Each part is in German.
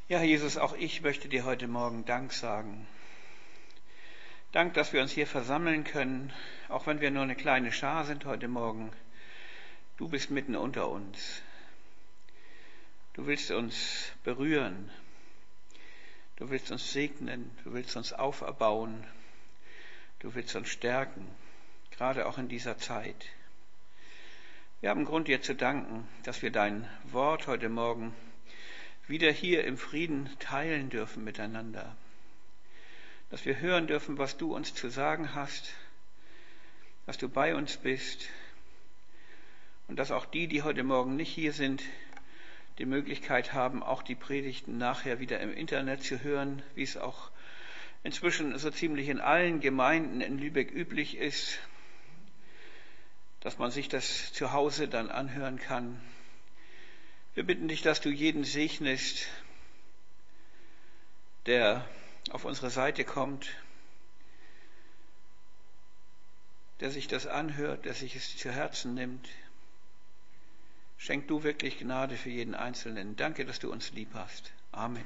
Ja, Jesus, auch ich möchte dir heute Morgen Dank sagen. Dank, dass wir uns hier versammeln können, auch wenn wir nur eine kleine Schar sind heute Morgen. Du bist mitten unter uns. Du willst uns berühren. Du willst uns segnen. Du willst uns auferbauen. Du willst uns stärken, gerade auch in dieser Zeit. Wir haben Grund, dir zu danken, dass wir dein Wort heute Morgen wieder hier im Frieden teilen dürfen miteinander. Dass wir hören dürfen, was du uns zu sagen hast, dass du bei uns bist und dass auch die heute Morgen nicht hier sind, die Möglichkeit haben, auch die Predigten nachher wieder im Internet zu hören, wie es auch inzwischen so ziemlich in allen Gemeinden in Lübeck üblich ist, dass man sich das zu Hause dann anhören kann. Wir bitten dich, dass du jeden segnest, der auf unsere Seite kommt, der sich das anhört, der sich es zu Herzen nimmt. Schenk du wirklich Gnade für jeden Einzelnen. Danke, dass du uns lieb hast. Amen.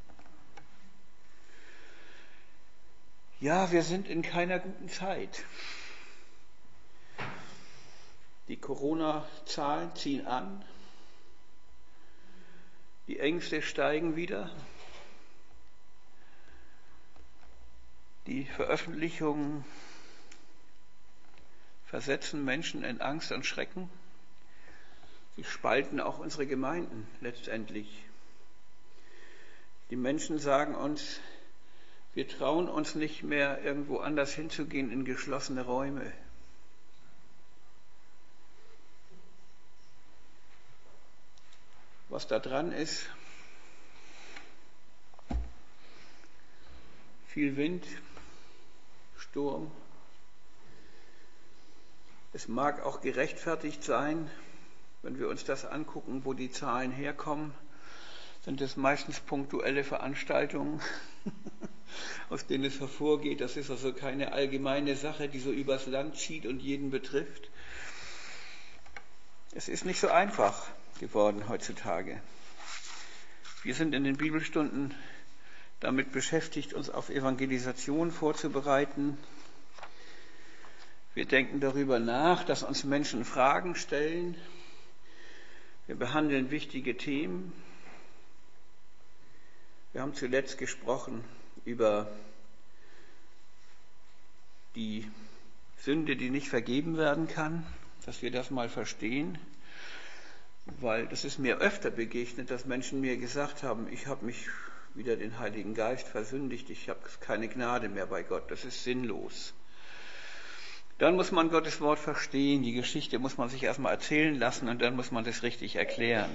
Ja, wir sind in keiner guten Zeit. Die Corona-Zahlen ziehen an. Die Ängste steigen wieder. Die Veröffentlichungen versetzen Menschen in Angst und Schrecken. Sie spalten auch unsere Gemeinden letztendlich. Die Menschen sagen uns, wir trauen uns nicht mehr, irgendwo anders hinzugehen in geschlossene Räume. Was da dran ist, viel Wind, Sturm. Es mag auch gerechtfertigt sein, wenn wir uns das angucken, wo die Zahlen herkommen, sind es meistens punktuelle Veranstaltungen, aus denen es hervorgeht. Das ist also keine allgemeine Sache, die so übers Land zieht und jeden betrifft. Es ist nicht so einfach geworden heutzutage. Wir sind in den Bibelstunden damit beschäftigt, uns auf Evangelisation vorzubereiten. Wir denken darüber nach, dass uns Menschen Fragen stellen. Wir behandeln wichtige Themen. Wir haben zuletzt gesprochen über die Sünde, die nicht vergeben werden kann, dass wir das mal verstehen. Weil das ist mir öfter begegnet, dass Menschen mir gesagt haben, ich habe mich wieder den Heiligen Geist versündigt, ich habe keine Gnade mehr bei Gott, das ist sinnlos. Dann muss man Gottes Wort verstehen, die Geschichte muss man sich erstmal erzählen lassen und dann muss man das richtig erklären.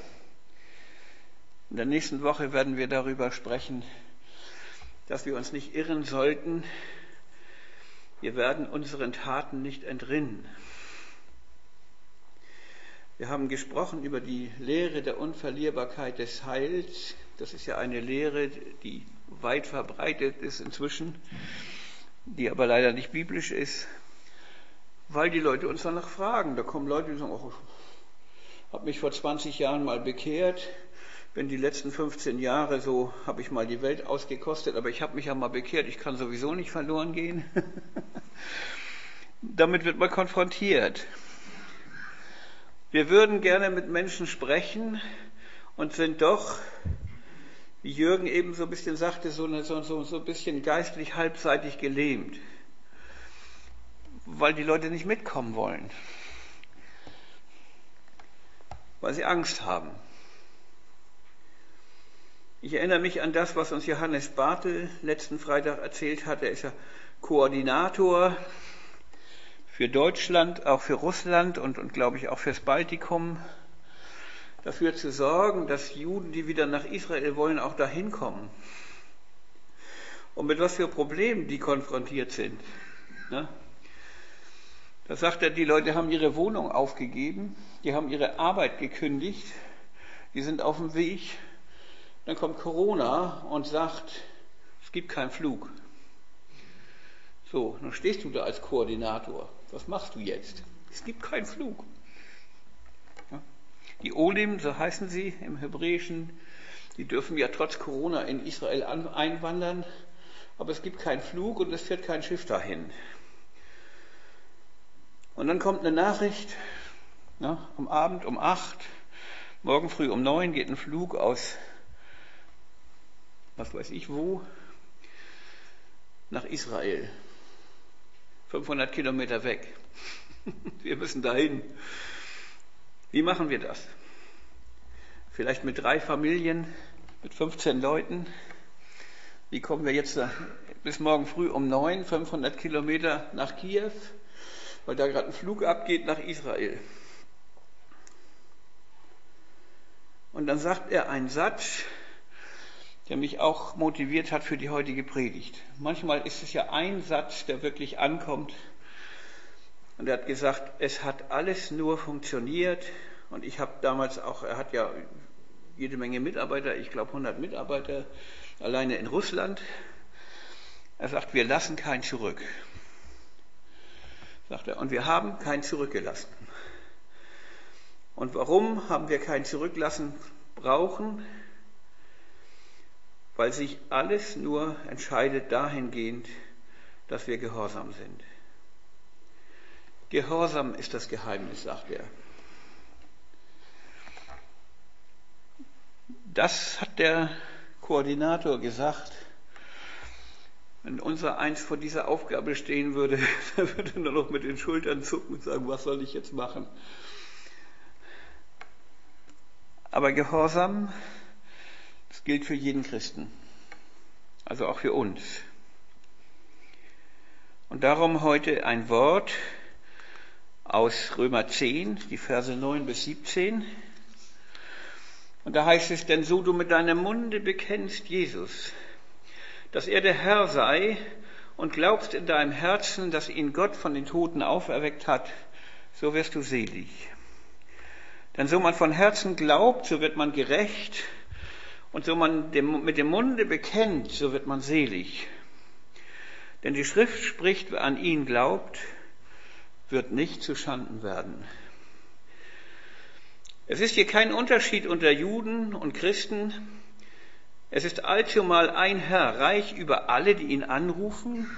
In der nächsten Woche werden wir darüber sprechen, dass wir uns nicht irren sollten, wir werden unseren Taten nicht entrinnen. Wir haben gesprochen über die Lehre der Unverlierbarkeit des Heils. Das ist ja eine Lehre, die weit verbreitet ist inzwischen, die aber leider nicht biblisch ist, weil die Leute uns danach fragen. Da kommen Leute, die sagen, oh, ich habe mich vor 20 Jahren mal bekehrt, bin die letzten 15 Jahre so, habe ich mal die Welt ausgekostet, aber ich habe mich ja mal bekehrt, ich kann sowieso nicht verloren gehen. Damit wird man konfrontiert. Wir würden gerne mit Menschen sprechen und sind doch, wie Jürgen eben so ein bisschen sagte, so ein bisschen geistlich halbseitig gelähmt, weil die Leute nicht mitkommen wollen, weil sie Angst haben. Ich erinnere mich an das, was uns Johannes Bartel letzten Freitag erzählt hat. Er ist ja Koordinator für Deutschland, auch für Russland und glaube ich auch fürs Baltikum, dafür zu sorgen, dass Juden, die wieder nach Israel wollen, auch dahin kommen. Und mit was für Problemen die konfrontiert sind. Ne? Da sagt er, die Leute haben ihre Wohnung aufgegeben, die haben ihre Arbeit gekündigt, die sind auf dem Weg. Dann kommt Corona und sagt, es gibt keinen Flug. So, dann stehst du da als Koordinator. Was machst du jetzt? Es gibt keinen Flug. Ja? Die Olim, so heißen sie im Hebräischen, die dürfen ja trotz Corona in Israel einwandern, aber es gibt keinen Flug und es fährt kein Schiff dahin. Und dann kommt eine Nachricht, am Abend um 8, morgen früh um 9 geht ein Flug aus, was weiß ich wo, nach Israel. 500 Kilometer weg. Wir müssen dahin. Wie machen wir das? Vielleicht mit 3 Familien, mit 15 Leuten. Wie kommen wir jetzt bis morgen früh um 9, 500 Kilometer nach Kiew, weil da gerade ein Flug abgeht nach Israel. Und dann sagt er einen Satz, der mich auch motiviert hat für die heutige Predigt. Manchmal ist es ja ein Satz, der wirklich ankommt. Und er hat gesagt, es hat alles nur funktioniert. Und ich habe damals auch, er hat ja jede Menge Mitarbeiter, ich glaube 100 Mitarbeiter, alleine in Russland. Er sagt, wir lassen keinen zurück. Sagt er, und wir haben keinen zurückgelassen. Und warum haben wir keinen zurücklassen brauchen? Weil sich alles nur entscheidet dahingehend, dass wir gehorsam sind. Gehorsam ist das Geheimnis, sagt er. Das hat der Koordinator gesagt. Wenn unser Eins vor dieser Aufgabe stehen würde, dann würde er nur noch mit den Schultern zucken und sagen, was soll ich jetzt machen? Aber Gehorsam, das gilt für jeden Christen, also auch für uns. Und darum heute ein Wort aus Römer 10, die Verse 9 bis 17. Und da heißt es, denn so du mit deinem Munde bekennst Jesus, dass er der Herr sei, und glaubst in deinem Herzen, dass ihn Gott von den Toten auferweckt hat, so wirst du selig. Denn so man von Herzen glaubt, so wird man gerecht, und so man mit dem Munde bekennt, so wird man selig. Denn die Schrift spricht, wer an ihn glaubt, wird nicht zuschanden werden. Es ist hier kein Unterschied unter Juden und Christen. Es ist allzumal ein Herr, reich über alle, die ihn anrufen.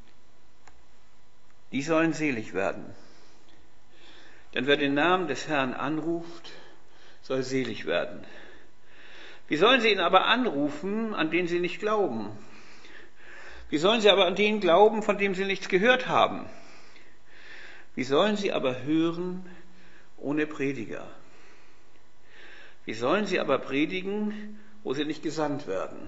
Die sollen selig werden. Denn wer den Namen des Herrn anruft, soll selig werden. Wie sollen sie ihn aber anrufen, an den sie nicht glauben? Wie sollen sie aber an den glauben, von dem sie nichts gehört haben? Wie sollen sie aber hören ohne Prediger? Wie sollen sie aber predigen, wo sie nicht gesandt werden?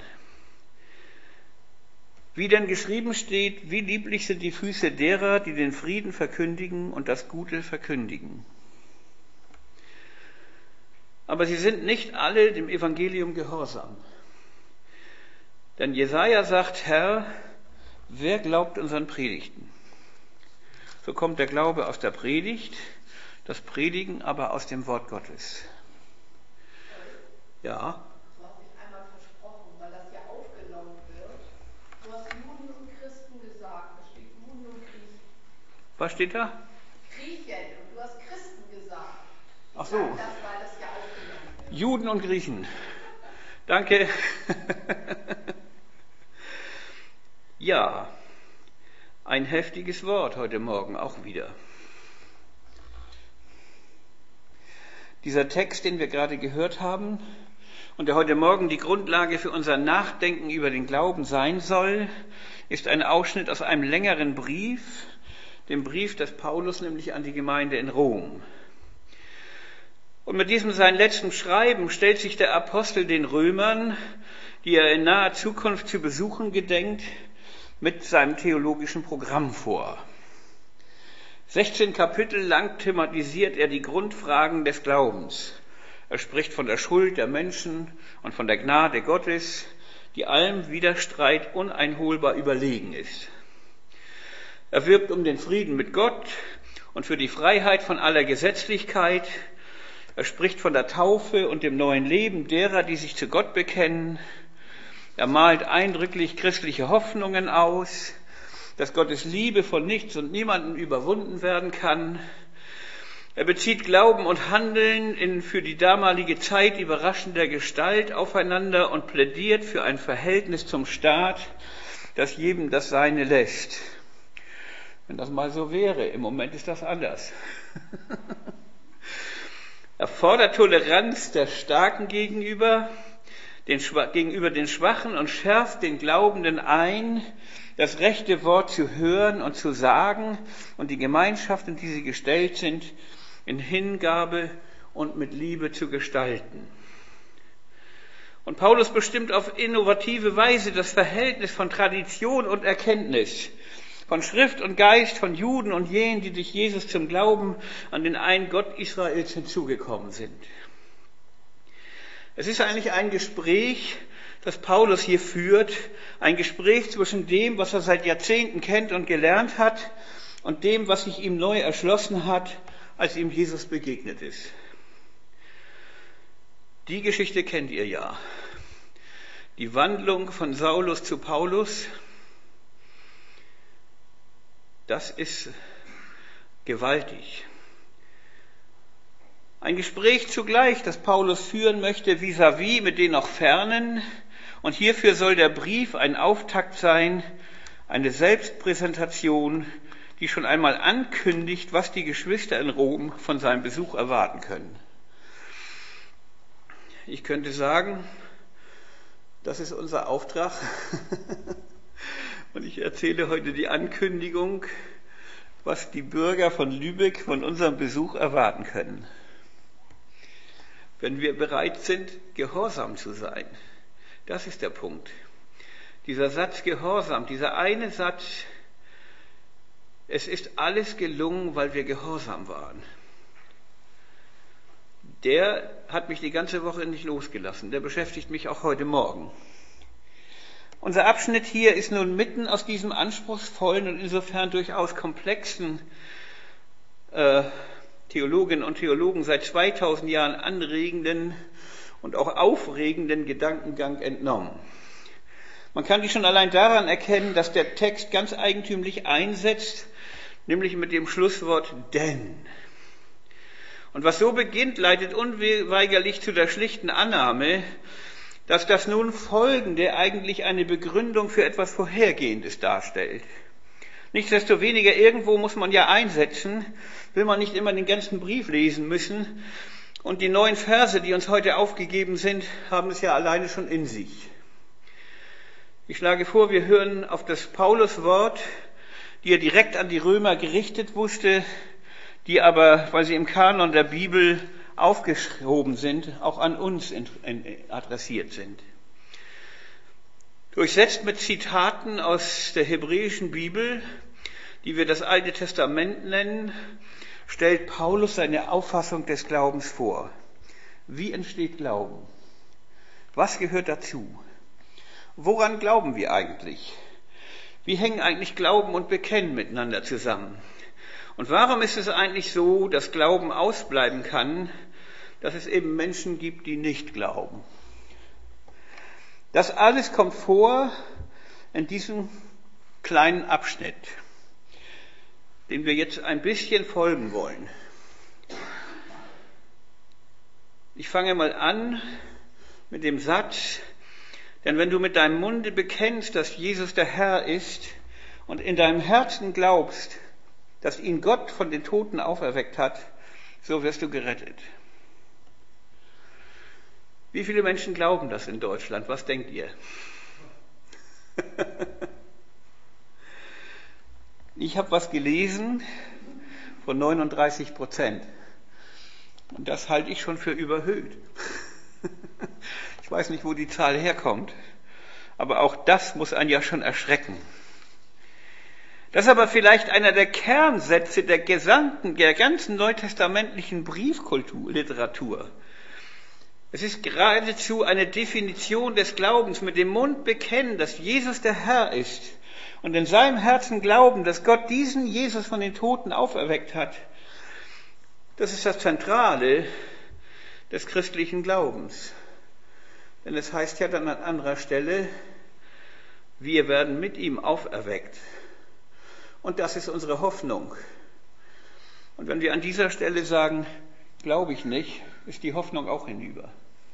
Wie denn geschrieben steht, wie lieblich sind die Füße derer, die den Frieden verkündigen und das Gute verkündigen. Aber sie sind nicht alle dem Evangelium gehorsam. Denn Jesaja sagt, Herr, wer glaubt unseren Predigten? So kommt der Glaube aus der Predigt, das Predigen aber aus dem Wort Gottes. Ja. Du hast dich einmal versprochen, weil das ja aufgenommen wird. Du hast Juden und Christen gesagt. Da steht Juden und Griechen. Was steht da? Griechen. Und du hast Christen gesagt. Ach so. Das, weil das ja aufgenommen wird. Juden und Griechen. Danke. Ja, ein heftiges Wort heute Morgen auch wieder. Dieser Text, den wir gerade gehört haben und der heute Morgen die Grundlage für unser Nachdenken über den Glauben sein soll, ist ein Ausschnitt aus einem längeren Brief, dem Brief des Paulus nämlich an die Gemeinde in Rom. Und mit diesem sein letzten Schreiben stellt sich der Apostel den Römern, die er in naher Zukunft zu besuchen gedenkt, mit seinem theologischen Programm vor. 16 Kapitel lang thematisiert er die Grundfragen des Glaubens. Er spricht von der Schuld der Menschen und von der Gnade Gottes, die allem Widerstreit uneinholbar überlegen ist. Er wirbt um den Frieden mit Gott und für die Freiheit von aller Gesetzlichkeit. Er spricht von der Taufe und dem neuen Leben derer, die sich zu Gott bekennen. Er malt eindrücklich christliche Hoffnungen aus, dass Gottes Liebe von nichts und niemandem überwunden werden kann. Er bezieht Glauben und Handeln in für die damalige Zeit überraschender Gestalt aufeinander und plädiert für ein Verhältnis zum Staat, das jedem das Seine lässt. Wenn das mal so wäre, im Moment ist das anders. Er fordert Toleranz der Starken gegenüber den Schwachen und schärft den Glaubenden ein, das rechte Wort zu hören und zu sagen und die Gemeinschaft, in die sie gestellt sind, in Hingabe und mit Liebe zu gestalten. Und Paulus bestimmt auf innovative Weise das Verhältnis von Tradition und Erkenntnis, von Schrift und Geist, von Juden und jenen, die durch Jesus zum Glauben an den einen Gott Israels hinzugekommen sind. Es ist eigentlich ein Gespräch, das Paulus hier führt, ein Gespräch zwischen dem, was er seit Jahrzehnten kennt und gelernt hat, und dem, was sich ihm neu erschlossen hat, als ihm Jesus begegnet ist. Die Geschichte kennt ihr ja. Die Wandlung von Saulus zu Paulus, das ist gewaltig. Ein Gespräch zugleich, das Paulus führen möchte vis-à-vis mit den noch Fernen. Und hierfür soll der Brief ein Auftakt sein, eine Selbstpräsentation, die schon einmal ankündigt, was die Geschwister in Rom von seinem Besuch erwarten können. Ich könnte sagen, das ist unser Auftrag. Und ich erzähle heute die Ankündigung, was die Bürger von Lübeck von unserem Besuch erwarten können. Wenn wir bereit sind, gehorsam zu sein. Das ist der Punkt. Dieser Satz Gehorsam, dieser eine Satz, es ist alles gelungen, weil wir gehorsam waren. Der hat mich die ganze Woche nicht losgelassen. Der beschäftigt mich auch heute Morgen. Unser Abschnitt hier ist nun mitten aus diesem anspruchsvollen und insofern durchaus komplexen Theologinnen und Theologen seit 2000 Jahren anregenden und auch aufregenden Gedankengang entnommen. Man kann dies schon allein daran erkennen, dass der Text ganz eigentümlich einsetzt, nämlich mit dem Schlusswort denn. Und was so beginnt, leitet unweigerlich zu der schlichten Annahme, dass das nun Folgende eigentlich eine Begründung für etwas Vorhergehendes darstellt. Nichtsdestoweniger, irgendwo muss man ja einsetzen, will man nicht immer den ganzen Brief lesen müssen. Und die 9 Verse, die uns heute aufgegeben sind, haben es ja alleine schon in sich. Ich schlage vor, wir hören auf das Pauluswort, die er direkt an die Römer gerichtet wusste, die aber, weil sie im Kanon der Bibel aufgeschoben sind, auch an uns adressiert sind. Durchsetzt mit Zitaten aus der hebräischen Bibel, die wir das Alte Testament nennen, stellt Paulus seine Auffassung des Glaubens vor. Wie entsteht Glauben? Was gehört dazu? Woran glauben wir eigentlich? Wie hängen eigentlich Glauben und Bekennen miteinander zusammen? Und warum ist es eigentlich so, dass Glauben ausbleiben kann, dass es eben Menschen gibt, die nicht glauben? Das alles kommt vor in diesem kleinen Abschnitt, den wir jetzt ein bisschen folgen wollen. Ich fange mal an mit dem Satz, denn wenn du mit deinem Munde bekennst, dass Jesus der Herr ist und in deinem Herzen glaubst, dass ihn Gott von den Toten auferweckt hat, so wirst du gerettet. Wie viele Menschen glauben das in Deutschland? Was denkt ihr? Ich habe was gelesen von 39%. Und das halte ich schon für überhöht. Ich weiß nicht, wo die Zahl herkommt. Aber auch das muss einen ja schon erschrecken. Das ist aber vielleicht einer der Kernsätze der ganzen neutestamentlichen Briefkulturliteratur. Es ist geradezu eine Definition des Glaubens, mit dem Mund bekennen, dass Jesus der Herr ist und in seinem Herzen glauben, dass Gott diesen Jesus von den Toten auferweckt hat. Das ist das Zentrale des christlichen Glaubens. Denn es heißt ja dann an anderer Stelle, wir werden mit ihm auferweckt. Und das ist unsere Hoffnung. Und wenn wir an dieser Stelle sagen, glaube ich nicht, ist die Hoffnung auch hinüber.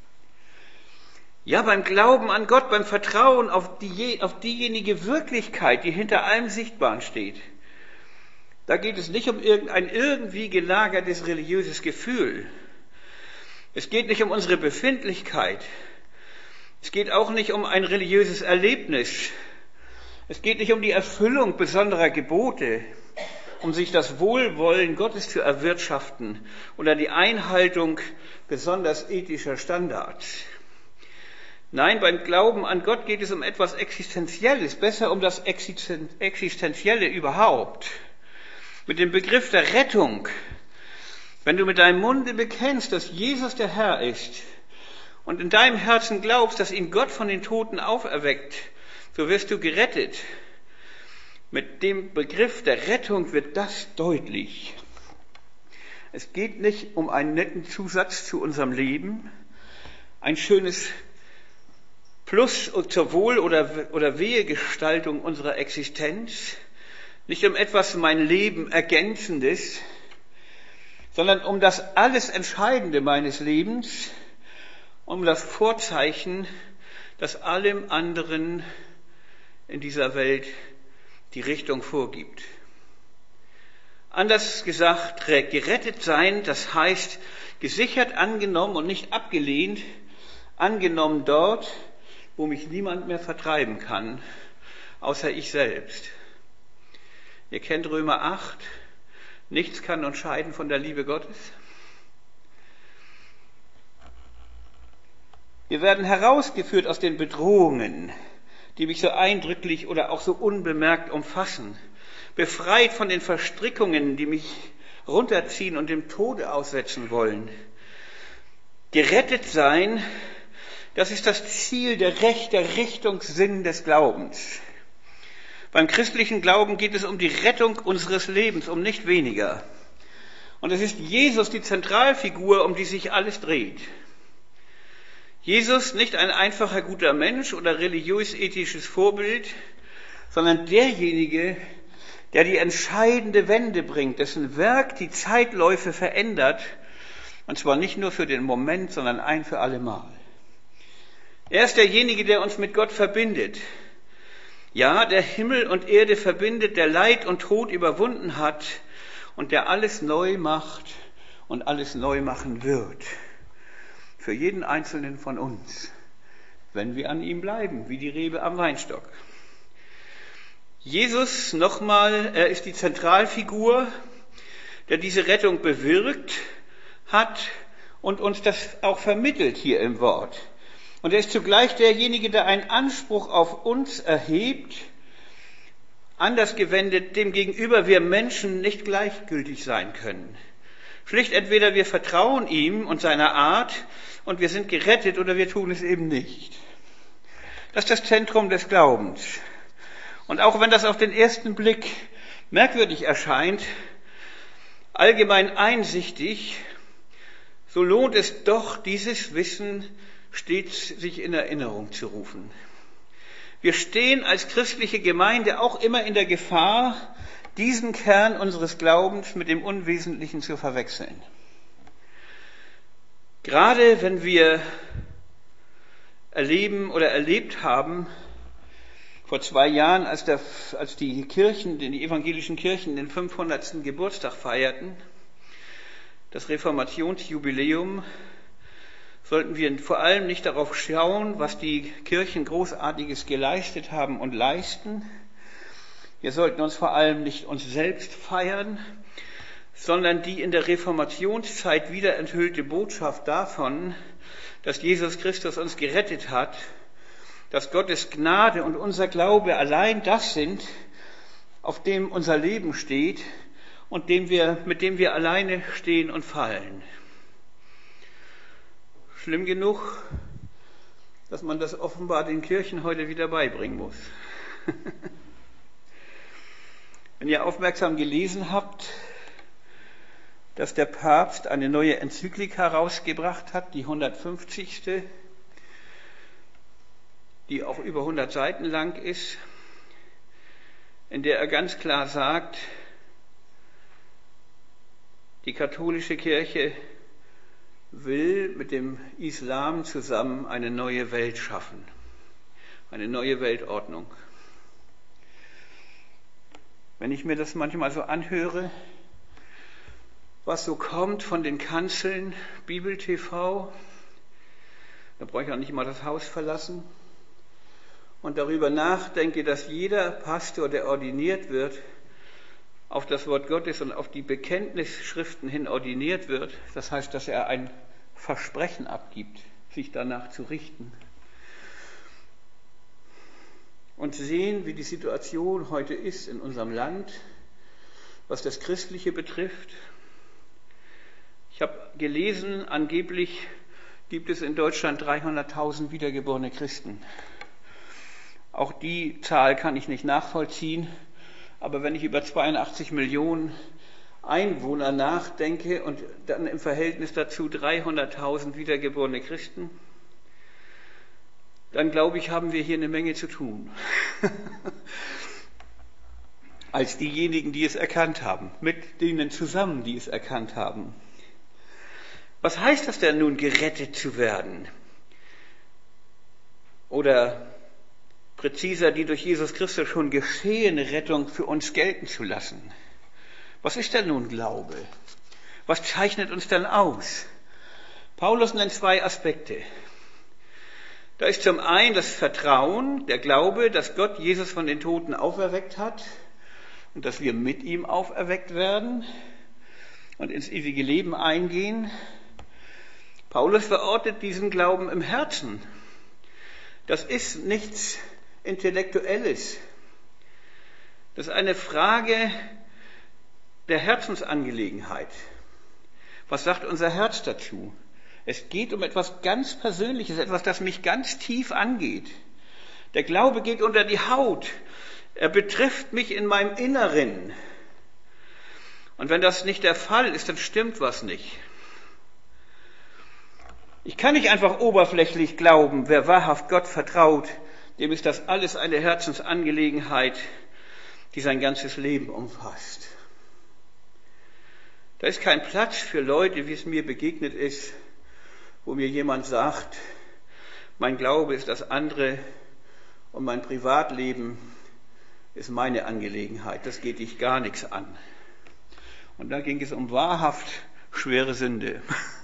Ja, beim Glauben an Gott, beim Vertrauen auf diejenige Wirklichkeit, die hinter allem Sichtbaren steht, da geht es nicht um ein irgendwie gelagertes religiöses Gefühl. Es geht nicht um unsere Befindlichkeit. Es geht auch nicht um ein religiöses Erlebnis. Es geht nicht um die Erfüllung besonderer Gebote, um sich das Wohlwollen Gottes zu erwirtschaften oder die Einhaltung besonders ethischer Standards. Nein, beim Glauben an Gott geht es um etwas Existenzielles, besser um das Existenzielle überhaupt. Mit dem Begriff der Rettung. Wenn du mit deinem Munde bekennst, dass Jesus der Herr ist und in deinem Herzen glaubst, dass ihn Gott von den Toten auferweckt, so wirst du gerettet. Mit dem Begriff der Rettung wird das deutlich. Es geht nicht um einen netten Zusatz zu unserem Leben, ein schönes Plus zur Wohl- oder Wehegestaltung unserer Existenz, nicht um etwas mein Leben Ergänzendes, sondern um das alles Entscheidende meines Lebens, um das Vorzeichen, das allem anderen in dieser Welt die Richtung vorgibt. Anders gesagt, gerettet sein, das heißt gesichert angenommen und nicht abgelehnt, angenommen dort, wo mich niemand mehr vertreiben kann, außer ich selbst. Ihr kennt Römer 8, nichts kann uns scheiden von der Liebe Gottes. Wir werden herausgeführt aus den Bedrohungen, die mich so eindrücklich oder auch so unbemerkt umfassen, befreit von den Verstrickungen, die mich runterziehen und dem Tode aussetzen wollen. Gerettet sein, das ist das Ziel, der Richtungssinn des Glaubens. Beim christlichen Glauben geht es um die Rettung unseres Lebens, um nicht weniger. Und es ist Jesus die Zentralfigur, um die sich alles dreht. Jesus nicht ein einfacher guter Mensch oder religiös-ethisches Vorbild, sondern derjenige, der die entscheidende Wende bringt, dessen Werk die Zeitläufe verändert, und zwar nicht nur für den Moment, sondern ein für alle Mal. Er ist derjenige, der uns mit Gott verbindet. Ja, der Himmel und Erde verbindet, der Leid und Tod überwunden hat und der alles neu macht und alles neu machen wird. Für jeden Einzelnen von uns, wenn wir an ihm bleiben, wie die Rebe am Weinstock. Jesus, nochmal, er ist die Zentralfigur, der diese Rettung bewirkt hat und uns das auch vermittelt hier im Wort. Und er ist zugleich derjenige, der einen Anspruch auf uns erhebt, anders gewendet, dem gegenüber wir Menschen nicht gleichgültig sein können. Schlicht entweder wir vertrauen ihm und seiner Art und wir sind gerettet oder wir tun es eben nicht. Das ist das Zentrum des Glaubens. Und auch wenn das auf den ersten Blick merkwürdig erscheint, allgemein einsichtig, so lohnt es doch, dieses Wissen stets sich in Erinnerung zu rufen. Wir stehen als christliche Gemeinde auch immer in der Gefahr, diesen Kern unseres Glaubens mit dem Unwesentlichen zu verwechseln. Gerade wenn wir erleben oder erlebt haben, vor 2 Jahren, als die evangelischen Kirchen den 500. Geburtstag feierten, das Reformationsjubiläum, sollten wir vor allem nicht darauf schauen, was die Kirchen Großartiges geleistet haben und leisten. Wir sollten uns vor allem nicht uns selbst feiern, sondern die in der Reformationszeit wieder enthüllte Botschaft davon, dass Jesus Christus uns gerettet hat, dass Gottes Gnade und unser Glaube allein das sind, auf dem unser Leben steht und mit dem wir alleine stehen und fallen. Schlimm genug, dass man das offenbar den Kirchen heute wieder beibringen muss. Wenn ihr aufmerksam gelesen habt, dass der Papst eine neue Enzyklika herausgebracht hat, die 150., die auch über 100 Seiten lang ist, in der er ganz klar sagt, Die katholische Kirche will mit dem Islam zusammen eine neue Welt schaffen, eine neue Weltordnung. Wenn ich mir das manchmal so anhöre, was so kommt von den Kanzeln, Bibel TV, da brauche ich auch nicht mal das Haus verlassen, und darüber nachdenke, dass jeder Pastor, der ordiniert wird, auf das Wort Gottes und auf die Bekenntnisschriften hin ordiniert wird, das heißt, dass er ein Versprechen abgibt, sich danach zu richten. Und sehen, wie die Situation heute ist in unserem Land, was das Christliche betrifft. Ich habe gelesen, angeblich gibt es in Deutschland 300.000 wiedergeborene Christen. Auch die Zahl kann ich nicht nachvollziehen. Aber wenn ich über 82 Millionen Einwohner nachdenke und dann im Verhältnis dazu 300.000 wiedergeborene Christen, dann glaube ich, haben wir hier eine Menge zu tun. Als diejenigen, die es erkannt haben, mit denen zusammen, die es erkannt haben. Was heißt das denn nun, gerettet zu werden? Oder präziser, die durch Jesus Christus schon geschehene Rettung für uns gelten zu lassen. Was ist denn nun Glaube? Was zeichnet uns denn aus? Paulus nennt zwei Aspekte. Da ist zum einen das Vertrauen, der Glaube, dass Gott Jesus von den Toten auferweckt hat und dass wir mit ihm auferweckt werden und ins ewige Leben eingehen. Paulus verortet diesen Glauben im Herzen. Das ist nichts Intellektuelles. Das ist eine Frage der Herzensangelegenheit. Was sagt unser Herz dazu? Es geht um etwas ganz Persönliches, etwas, das mich ganz tief angeht. Der Glaube geht unter die Haut. Er betrifft mich in meinem Inneren. Und wenn das nicht der Fall ist, dann stimmt was nicht. Ich kann nicht einfach oberflächlich glauben, wer wahrhaft Gott vertraut, dem ist das alles eine Herzensangelegenheit, die sein ganzes Leben umfasst. Da ist kein Platz für Leute, wie es mir begegnet ist, wo mir jemand sagt, mein Glaube ist das andere und mein Privatleben ist meine Angelegenheit. Das geht dich gar nichts an. Und da ging es um wahrhaft schwere Sünde.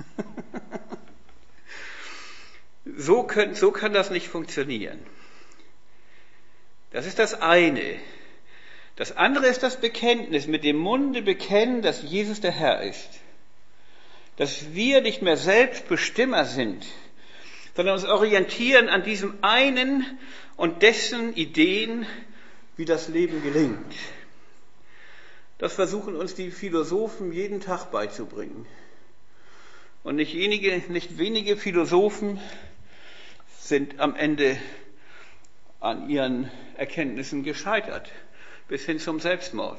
So kann das nicht funktionieren. Das ist das eine. Das andere ist das Bekenntnis, mit dem Munde bekennen, dass Jesus der Herr ist. Dass wir nicht mehr selbst Bestimmer sind, sondern uns orientieren an diesem einen und dessen Ideen, wie das Leben gelingt. Das versuchen uns die Philosophen jeden Tag beizubringen. Und nicht wenige Philosophen sind am Ende an ihren Erkenntnissen gescheitert, bis hin zum Selbstmord.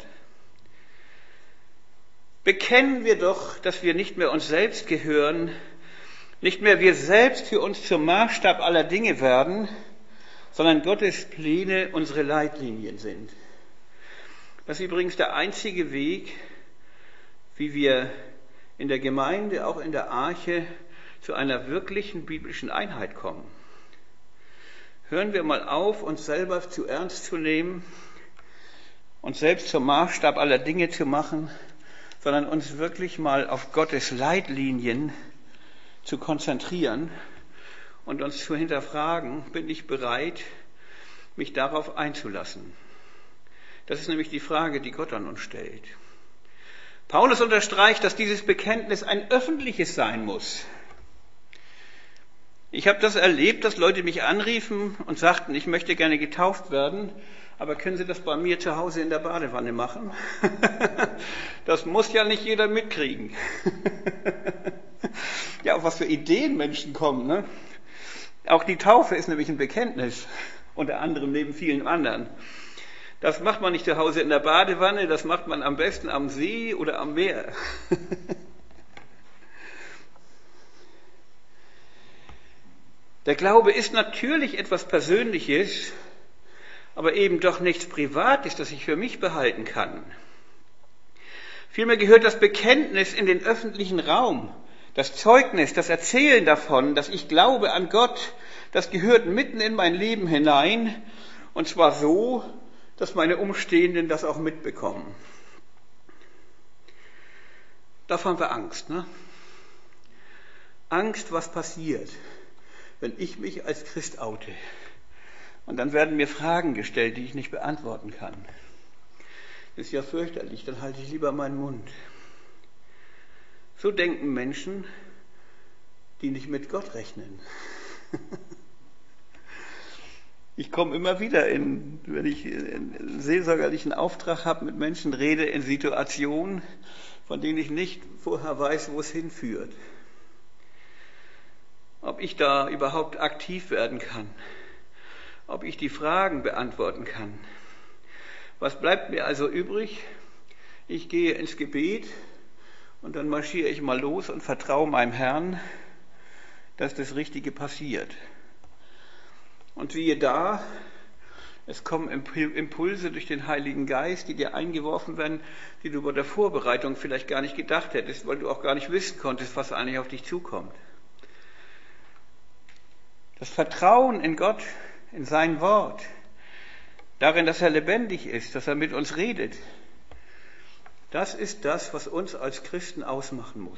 Bekennen wir doch, dass wir nicht mehr uns selbst gehören, nicht mehr wir selbst für uns zum Maßstab aller Dinge werden, sondern Gottes Pläne unsere Leitlinien sind. Das ist übrigens der einzige Weg, wie wir in der Gemeinde, auch in der Arche, zu einer wirklichen biblischen Einheit kommen. Hören wir mal auf, uns selber zu ernst zu nehmen, uns selbst zum Maßstab aller Dinge zu machen, sondern uns wirklich mal auf Gottes Leitlinien zu konzentrieren und uns zu hinterfragen, bin ich bereit, mich darauf einzulassen? Das ist nämlich die Frage, die Gott an uns stellt. Paulus unterstreicht, dass dieses Bekenntnis ein öffentliches sein muss. Ich habe das erlebt, dass Leute mich anriefen und sagten, ich möchte gerne getauft werden, aber können Sie das bei mir zu Hause in der Badewanne machen? Das muss ja nicht jeder mitkriegen. Ja, auf was für Ideen Menschen kommen, ne? Auch die Taufe ist nämlich ein Bekenntnis, unter anderem neben vielen anderen. Das macht man nicht zu Hause in der Badewanne, das macht man am besten am See oder am Meer. Der Glaube ist natürlich etwas Persönliches, aber eben doch nichts Privates, das ich für mich behalten kann. Vielmehr gehört das Bekenntnis in den öffentlichen Raum. Das Zeugnis, das Erzählen davon, dass ich glaube an Gott, das gehört mitten in mein Leben hinein. Und zwar so, dass meine Umstehenden das auch mitbekommen. Davor haben wir Angst, ne? Angst, was passiert, wenn ich mich als Christ oute. Und dann werden mir Fragen gestellt, die ich nicht beantworten kann. Das ist ja fürchterlich, dann halte ich lieber meinen Mund. So denken Menschen, die nicht mit Gott rechnen. Ich komme immer wieder, wenn ich einen seelsorgerlichen Auftrag habe, mit Menschen rede, in Situationen, von denen ich nicht vorher weiß, wo es hinführt. Ob ich da überhaupt aktiv werden kann. Ob ich die Fragen beantworten kann. Was bleibt mir also übrig? Ich gehe ins Gebet und dann marschiere ich mal los und vertraue meinem Herrn, dass das Richtige passiert. Und siehe da, es kommen Impulse durch den Heiligen Geist, die dir eingeworfen werden, die du bei der Vorbereitung vielleicht gar nicht gedacht hättest, weil du auch gar nicht wissen konntest, was eigentlich auf dich zukommt. Das Vertrauen in Gott, in sein Wort, darin, dass er lebendig ist, dass er mit uns redet, das ist das, was uns als Christen ausmachen muss.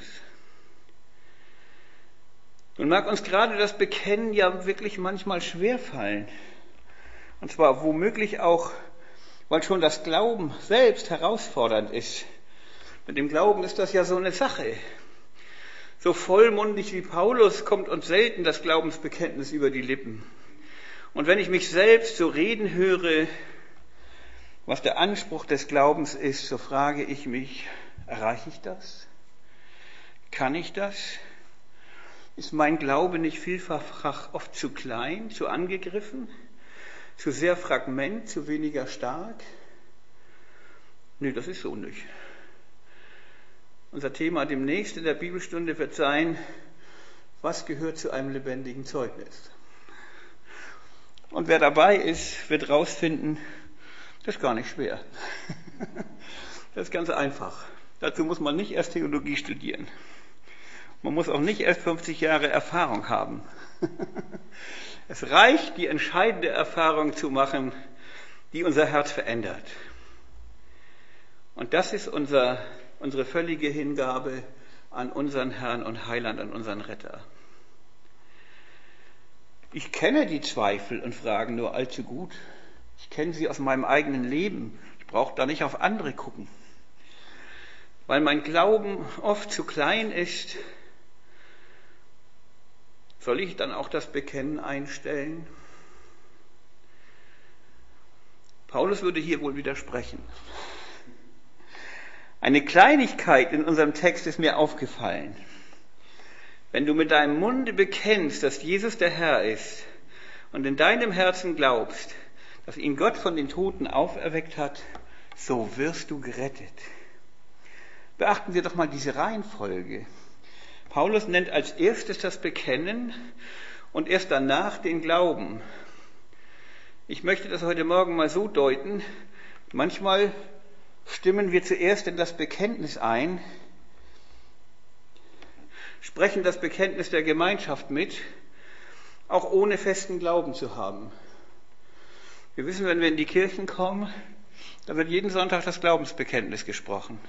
Nun mag uns gerade das Bekennen ja wirklich manchmal schwerfallen. Und zwar womöglich auch, weil schon das Glauben selbst herausfordernd ist. Mit dem Glauben ist das ja so eine Sache. So vollmundig wie Paulus kommt uns selten das Glaubensbekenntnis über die Lippen. Und wenn ich mich selbst so reden höre, was der Anspruch des Glaubens ist, so frage ich mich, erreiche ich das? Kann ich das? Ist mein Glaube nicht vielfach oft zu klein, zu angegriffen, zu sehr Fragment, zu weniger stark? Nee, das ist so nicht. Unser Thema demnächst in der Bibelstunde wird sein, was gehört zu einem lebendigen Zeugnis? Und wer dabei ist, wird rausfinden, das ist gar nicht schwer. Das ist ganz einfach. Dazu muss man nicht erst Theologie studieren. Man muss auch nicht erst 50 Jahre Erfahrung haben. Es reicht, die entscheidende Erfahrung zu machen, die unser Herz verändert. Und das ist unsere völlige Hingabe an unseren Herrn und Heiland, an unseren Retter. Ich kenne die Zweifel und Fragen nur allzu gut. Ich kenne sie aus meinem eigenen Leben. Ich brauche da nicht auf andere gucken. Weil mein Glauben oft zu klein ist, soll ich dann auch das Bekennen einstellen? Paulus würde hier wohl widersprechen. Eine Kleinigkeit in unserem Text ist mir aufgefallen. Wenn du mit deinem Munde bekennst, dass Jesus der Herr ist und in deinem Herzen glaubst, dass ihn Gott von den Toten auferweckt hat, so wirst du gerettet. Beachten wir doch mal diese Reihenfolge. Paulus nennt als erstes das Bekennen und erst danach den Glauben. Ich möchte das heute Morgen mal so deuten. Manchmal stimmen wir zuerst in das Bekenntnis ein, sprechen das Bekenntnis der Gemeinschaft mit, auch ohne festen Glauben zu haben. Wir wissen, wenn wir in die Kirchen kommen, da wird jeden Sonntag das Glaubensbekenntnis gesprochen.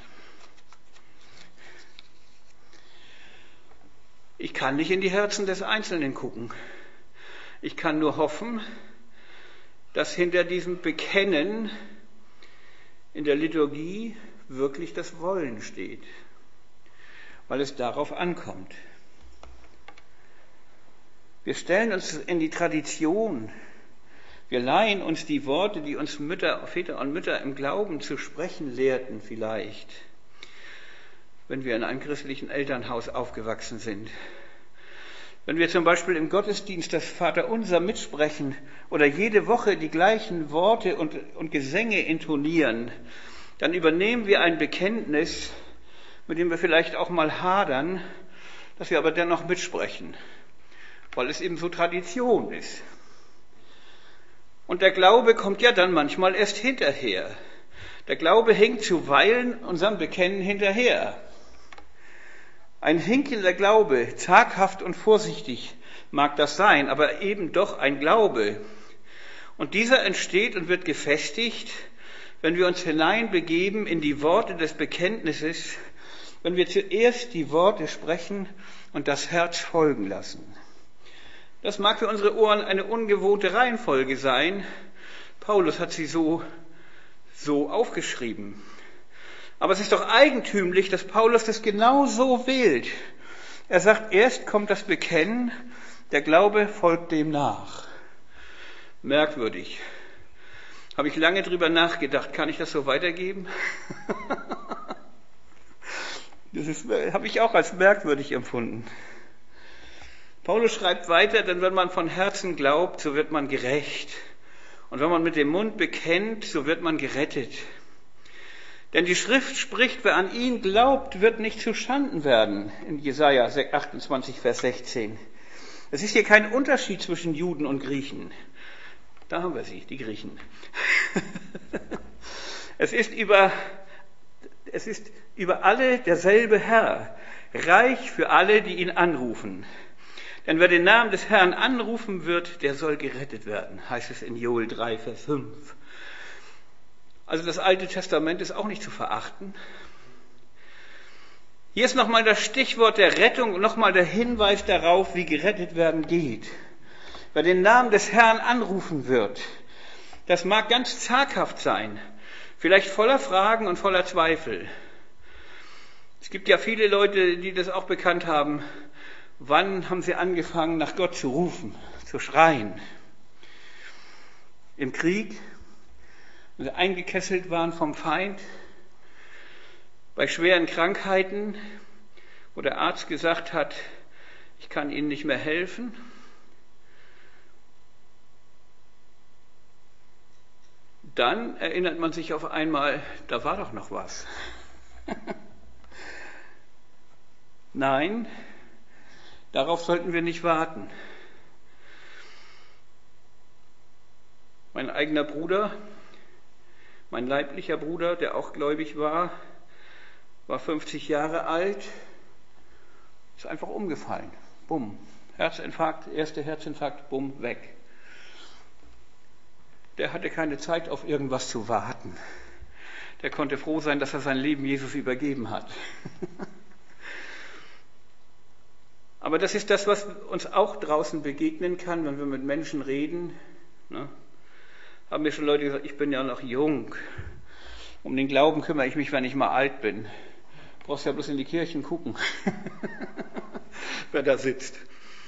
Ich kann nicht in die Herzen des Einzelnen gucken. Ich kann nur hoffen, dass hinter diesem Bekennen in der Liturgie wirklich das Wollen steht, weil es darauf ankommt. Wir stellen uns in die Tradition. Wir leihen uns die Worte, die uns Väter und Mütter im Glauben zu sprechen lehrten vielleicht, wenn wir in einem christlichen Elternhaus aufgewachsen sind. Wenn wir zum Beispiel im Gottesdienst das Vaterunser mitsprechen oder jede Woche die gleichen Worte und Gesänge intonieren, dann übernehmen wir ein Bekenntnis, mit dem wir vielleicht auch mal hadern, das wir aber dennoch mitsprechen, weil es eben so Tradition ist. Und der Glaube kommt ja dann manchmal erst hinterher. Der Glaube hinkt zuweilen unserem Bekennen hinterher. Ein hinkender Glaube, zaghaft und vorsichtig mag das sein, aber eben doch ein Glaube. Und dieser entsteht und wird gefestigt, wenn wir uns hineinbegeben in die Worte des Bekenntnisses, wenn wir zuerst die Worte sprechen und das Herz folgen lassen. Das mag für unsere Ohren eine ungewohnte Reihenfolge sein. Paulus hat sie so aufgeschrieben. Aber es ist doch eigentümlich, dass Paulus das genau so wählt. Er sagt, erst kommt das Bekennen, der Glaube folgt dem nach. Merkwürdig. Habe ich lange drüber nachgedacht. Kann ich das so weitergeben? Habe ich auch als merkwürdig empfunden. Paulus schreibt weiter, denn wenn man von Herzen glaubt, so wird man gerecht. Und wenn man mit dem Mund bekennt, so wird man gerettet. Denn die Schrift spricht, wer an ihn glaubt, wird nicht zuschanden werden. In Jesaja 28, Vers 16. Es ist hier kein Unterschied zwischen Juden und Griechen. Da haben wir sie, die Griechen. Es ist über alle derselbe Herr, reich für alle, die ihn anrufen. Denn wer den Namen des Herrn anrufen wird, der soll gerettet werden, heißt es in Joel 3, Vers 5. Also das Alte Testament ist auch nicht zu verachten. Hier ist nochmal das Stichwort der Rettung und nochmal der Hinweis darauf, wie gerettet werden geht. Wer den Namen des Herrn anrufen wird, das mag ganz zaghaft sein, vielleicht voller Fragen und voller Zweifel. Es gibt ja viele Leute, die das auch bekannt haben. Wann haben sie angefangen, nach Gott zu rufen, zu schreien? Im Krieg, wenn sie eingekesselt waren vom Feind, bei schweren Krankheiten, wo der Arzt gesagt hat, ich kann Ihnen nicht mehr helfen. Dann erinnert man sich auf einmal, da war doch noch was. Nein, darauf sollten wir nicht warten. Mein eigener Bruder, mein leiblicher Bruder, der auch gläubig war 50 Jahre alt, ist einfach umgefallen. Bumm, Herzinfarkt, erster Herzinfarkt, bumm, weg. Der hatte keine Zeit, auf irgendwas zu warten. Der konnte froh sein, dass er sein Leben Jesus übergeben hat. Aber das ist das, was uns auch draußen begegnen kann, wenn wir mit Menschen reden. Ne? Haben mir schon Leute gesagt, ich bin ja noch jung. Um den Glauben kümmere ich mich, wenn ich mal alt bin. Du brauchst ja bloß in die Kirchen gucken, wer da sitzt.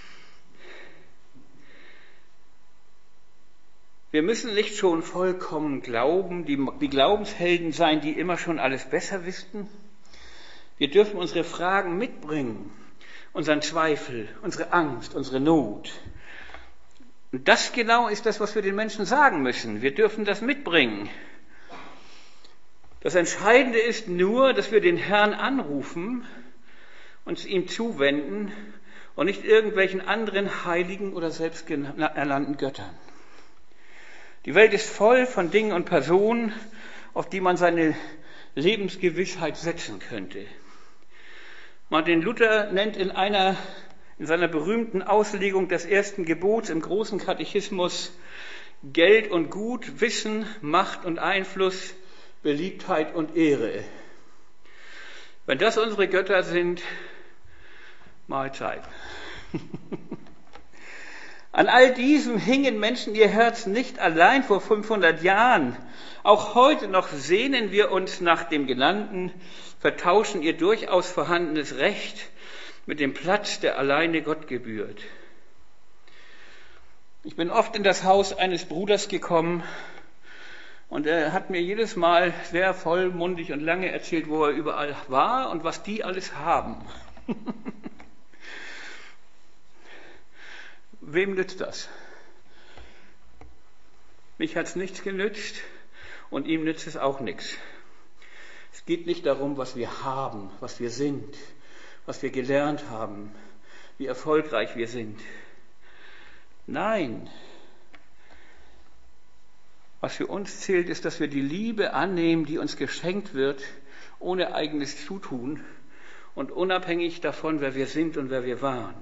Wir müssen nicht schon vollkommen glauben, die Glaubenshelden sein, die immer schon alles besser wussten. Wir dürfen unsere Fragen mitbringen, unseren Zweifel, unsere Angst, unsere Not. Und das genau ist das, was wir den Menschen sagen müssen. Wir dürfen das mitbringen. Das Entscheidende ist nur, dass wir den Herrn anrufen, uns ihm zuwenden und nicht irgendwelchen anderen heiligen oder selbsternannten Göttern. Die Welt ist voll von Dingen und Personen, auf die man seine Lebensgewissheit setzen könnte. Martin Luther nennt in seiner berühmten Auslegung des ersten Gebots im großen Katechismus Geld und Gut, Wissen, Macht und Einfluss, Beliebtheit und Ehre. Wenn das unsere Götter sind, Mahlzeit. An all diesem hingen Menschen ihr Herz nicht allein vor 500 Jahren. Auch heute noch sehnen wir uns nach dem Genannten, vertauschen ihr durchaus vorhandenes Recht mit dem Platz, der alleine Gott gebührt. Ich bin oft in das Haus eines Bruders gekommen und er hat mir jedes Mal sehr vollmundig und lange erzählt, wo er überall war und was die alles haben. Wem nützt das? Mich hat es nichts genützt und ihm nützt es auch nichts. Es geht nicht darum, was wir haben, was wir sind, was wir gelernt haben, wie erfolgreich wir sind. Nein. Was für uns zählt, ist, dass wir die Liebe annehmen, die uns geschenkt wird, ohne eigenes Zutun und unabhängig davon, wer wir sind und wer wir waren.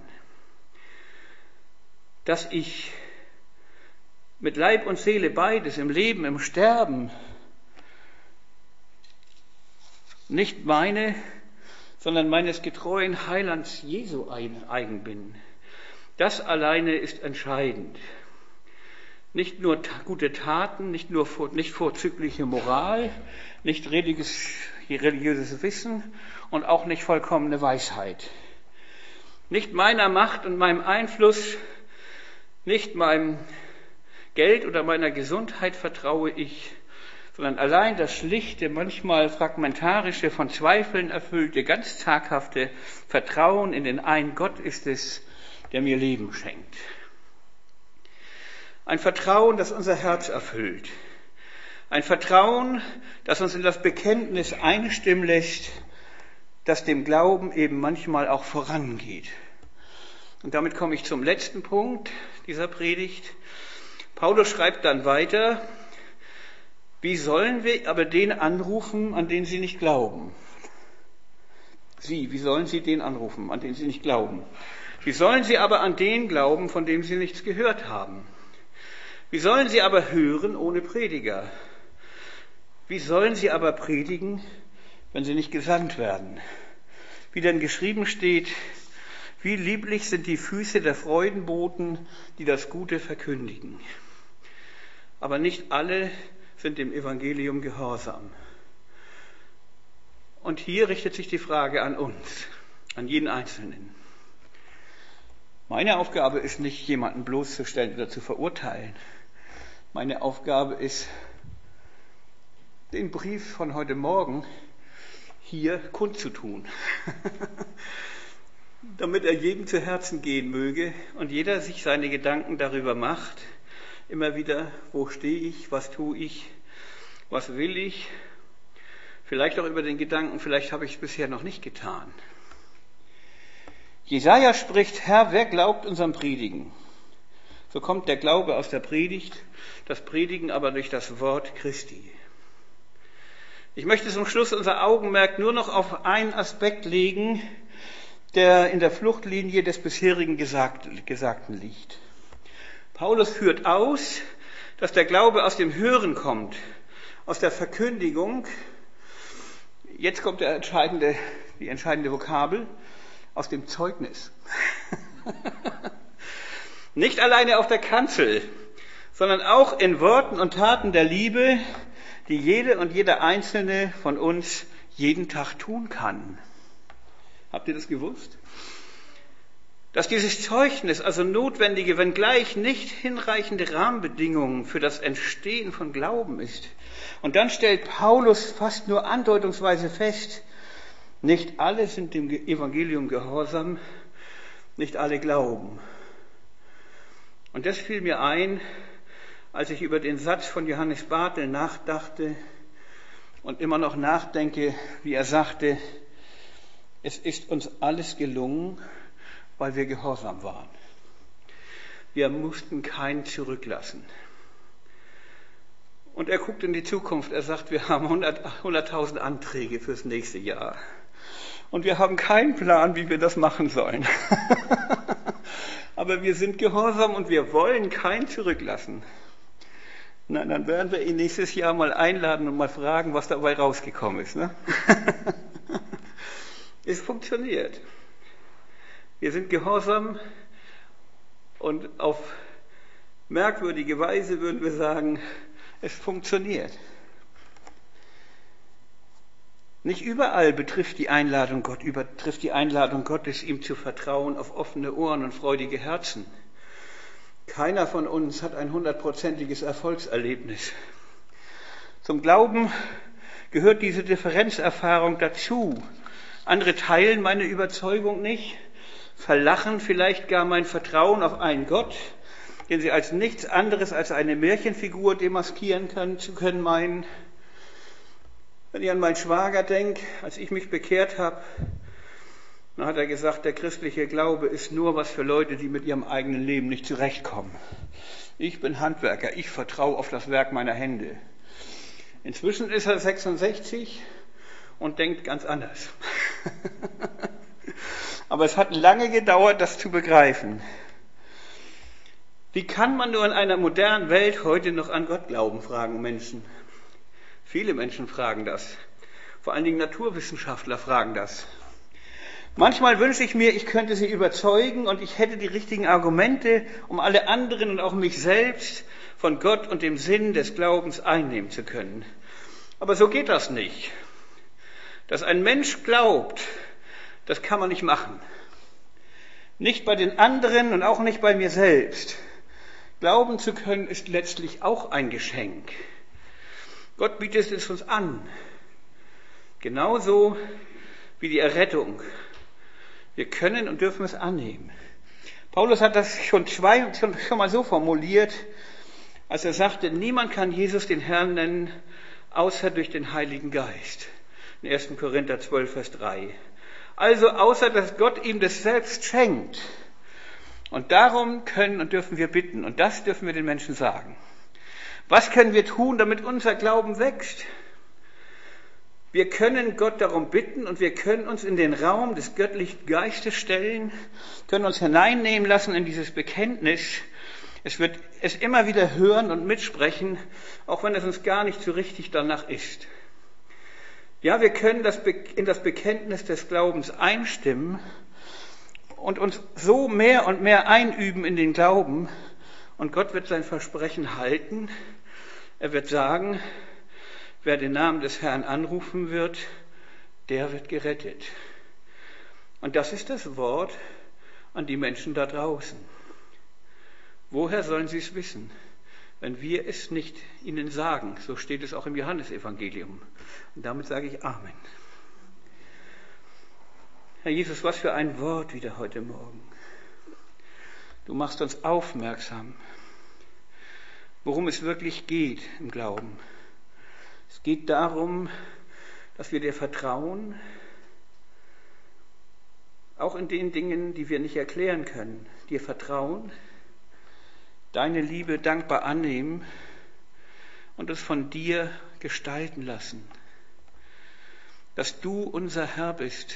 Dass ich mit Leib und Seele beides, im Leben, im Sterben, nicht meine, sondern meines getreuen Heilands Jesu eigen bin. Das alleine ist entscheidend. Nicht nur gute Taten, nicht vorzügliche Moral, nicht religiöses Wissen und auch nicht vollkommene Weisheit. Nicht meiner Macht und meinem Einfluss, nicht meinem Geld oder meiner Gesundheit vertraue ich, sondern allein das schlichte, manchmal fragmentarische, von Zweifeln erfüllte, ganz zaghafte Vertrauen in den einen Gott ist es, der mir Leben schenkt. Ein Vertrauen, das unser Herz erfüllt. Ein Vertrauen, das uns in das Bekenntnis einstimmen lässt, das dem Glauben eben manchmal auch vorangeht. Und damit komme ich zum letzten Punkt dieser Predigt. Paulus schreibt dann weiter, wie sollen wir aber den anrufen, an den sie nicht glauben? Wie sollen sie den anrufen, an den sie nicht glauben? Wie sollen sie aber an den glauben, von dem sie nichts gehört haben? Wie sollen sie aber hören ohne Prediger? Wie sollen sie aber predigen, wenn sie nicht gesandt werden? Wie denn geschrieben steht, wie lieblich sind die Füße der Freudenboten, die das Gute verkündigen. Aber nicht alle sind dem Evangelium gehorsam. Und hier richtet sich die Frage an uns, an jeden Einzelnen. Meine Aufgabe ist nicht, jemanden bloßzustellen oder zu verurteilen. Meine Aufgabe ist, den Brief von heute Morgen hier kundzutun, damit er jedem zu Herzen gehen möge und jeder sich seine Gedanken darüber macht, immer wieder, wo stehe ich, was tue ich, was will ich, vielleicht auch über den Gedanken, vielleicht habe ich es bisher noch nicht getan. Jesaja spricht, Herr, wer glaubt unserem Predigen? So kommt der Glaube aus der Predigt, das Predigen aber durch das Wort Christi. Ich möchte zum Schluss unser Augenmerk nur noch auf einen Aspekt legen, der in der Fluchtlinie des bisherigen Gesagten liegt. Paulus führt aus, dass der Glaube aus dem Hören kommt, aus der Verkündigung. Jetzt kommt die entscheidende Vokabel, aus dem Zeugnis. Nicht alleine auf der Kanzel, sondern auch in Worten und Taten der Liebe, die jede und jeder Einzelne von uns jeden Tag tun kann. Habt ihr das gewusst? Dass dieses Zeugnis, also notwendige, wenngleich nicht hinreichende Rahmenbedingungen für das Entstehen von Glauben ist. Und dann stellt Paulus fast nur andeutungsweise fest, nicht alle sind dem Evangelium gehorsam, nicht alle glauben. Und das fiel mir ein, als ich über den Satz von Johannes Bartel nachdachte und immer noch nachdenke, wie er sagte, es ist uns alles gelungen, weil wir gehorsam waren. Wir mussten keinen zurücklassen. Und er guckt in die Zukunft, er sagt, wir haben 100.000 Anträge fürs nächste Jahr. Und wir haben keinen Plan, wie wir das machen sollen. Aber wir sind gehorsam und wir wollen keinen zurücklassen. Na, dann werden wir ihn nächstes Jahr mal einladen und mal fragen, was dabei rausgekommen ist. Ne? Es funktioniert. Wir sind gehorsam und auf merkwürdige Weise würden wir sagen, es funktioniert. Nicht überall betrifft die Einladung Gottes, ihm zu vertrauen, auf offene Ohren und freudige Herzen. Keiner von uns hat ein 100%iges Erfolgserlebnis. Zum Glauben gehört diese Differenzerfahrung dazu. Andere teilen meine Überzeugung nicht, verlachen vielleicht gar mein Vertrauen auf einen Gott, den sie als nichts anderes als eine Märchenfigur demaskieren können meinen. Wenn ich an meinen Schwager denke, als ich mich bekehrt habe, dann hat er gesagt, der christliche Glaube ist nur was für Leute, die mit ihrem eigenen Leben nicht zurechtkommen. Ich bin Handwerker, ich vertraue auf das Werk meiner Hände. Inzwischen ist er 66 und denkt ganz anders. Aber es hat lange gedauert, das zu begreifen. Wie kann man nur in einer modernen Welt heute noch an Gott glauben, fragen Menschen. Viele Menschen fragen das. Vor allen Dingen Naturwissenschaftler fragen das. Manchmal wünsche ich mir, ich könnte sie überzeugen und ich hätte die richtigen Argumente, um alle anderen und auch mich selbst von Gott und dem Sinn des Glaubens einnehmen zu können. Aber so geht das nicht. Dass ein Mensch glaubt, das kann man nicht machen. Nicht bei den anderen und auch nicht bei mir selbst. Glauben zu können ist letztlich auch ein Geschenk. Gott bietet es uns an. Genauso wie die Errettung. Wir können und dürfen es annehmen. Paulus hat das schon mal so formuliert, als er sagte, niemand kann Jesus den Herrn nennen, außer durch den Heiligen Geist. In 1. Korinther 12, Vers 3. Also außer, dass Gott ihm das selbst schenkt. Und darum können und dürfen wir bitten. Und das dürfen wir den Menschen sagen. Was können wir tun, damit unser Glauben wächst? Wir können Gott darum bitten und wir können uns in den Raum des göttlichen Geistes stellen, können uns hineinnehmen lassen in dieses Bekenntnis. Es wird es immer wieder hören und mitsprechen, auch wenn es uns gar nicht so richtig danach ist. Ja, wir können in das Bekenntnis des Glaubens einstimmen und uns so mehr und mehr einüben in den Glauben. Und Gott wird sein Versprechen halten. Er wird sagen, wer den Namen des Herrn anrufen wird, der wird gerettet. Und das ist das Wort an die Menschen da draußen. Woher sollen sie es wissen, wenn wir es nicht ihnen sagen? So steht es auch im Johannesevangelium. Und damit sage ich Amen. Herr Jesus, was für ein Wort wieder heute Morgen. Du machst uns aufmerksam, worum es wirklich geht im Glauben. Es geht darum, dass wir dir vertrauen, auch in den Dingen, die wir nicht erklären können. Dir vertrauen, deine Liebe dankbar annehmen und es von dir gestalten lassen. Dass du unser Herr bist.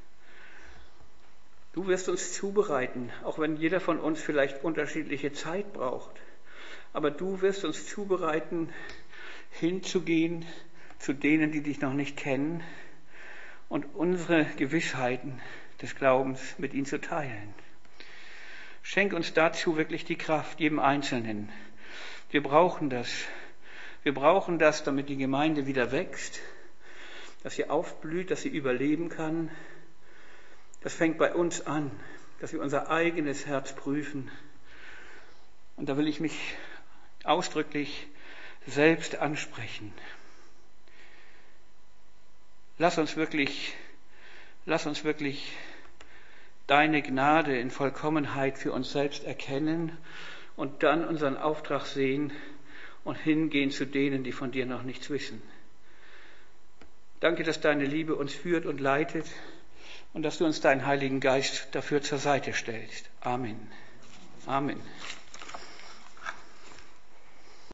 Du wirst uns zubereiten, auch wenn jeder von uns vielleicht unterschiedliche Zeit braucht. Aber du wirst uns zubereiten, hinzugehen zu denen, die dich noch nicht kennen und unsere Gewissheiten des Glaubens mit ihnen zu teilen. Schenk uns dazu wirklich die Kraft, jedem Einzelnen. Wir brauchen das. Wir brauchen das, damit die Gemeinde wieder wächst, dass sie aufblüht, dass sie überleben kann. Das fängt bei uns an, dass wir unser eigenes Herz prüfen. Und da will ich mich ausdrücklich selbst ansprechen. Lass uns wirklich deine Gnade in Vollkommenheit für uns selbst erkennen und dann unseren Auftrag sehen und hingehen zu denen, die von dir noch nichts wissen. Danke, dass deine Liebe uns führt und leitet und dass du uns deinen Heiligen Geist dafür zur Seite stellst. Amen. Amen.